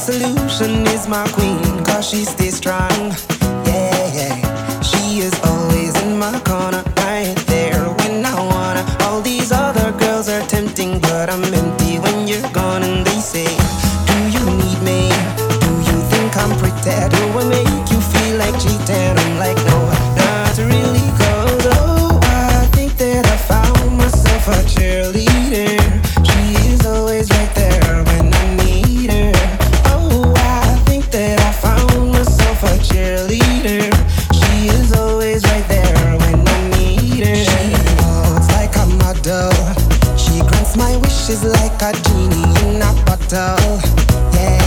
solution is my queen, cause she stays strong. Yeah, yeah. She is always in my corner, right there when I wanna. All these other girls are tempting, but I'm empty when you're gone. And they say, do you need me? Do you think I'm pretty? Do I make you feel like cheating? I'm like, no, not really, cause oh, I think that I found myself a cheerleader. She is always right there when I need her. Oh, I think that I found myself a cheerleader. She is always right there when I need her. She walks like a model. She grants my wishes like a genie in a bottle. Yeah.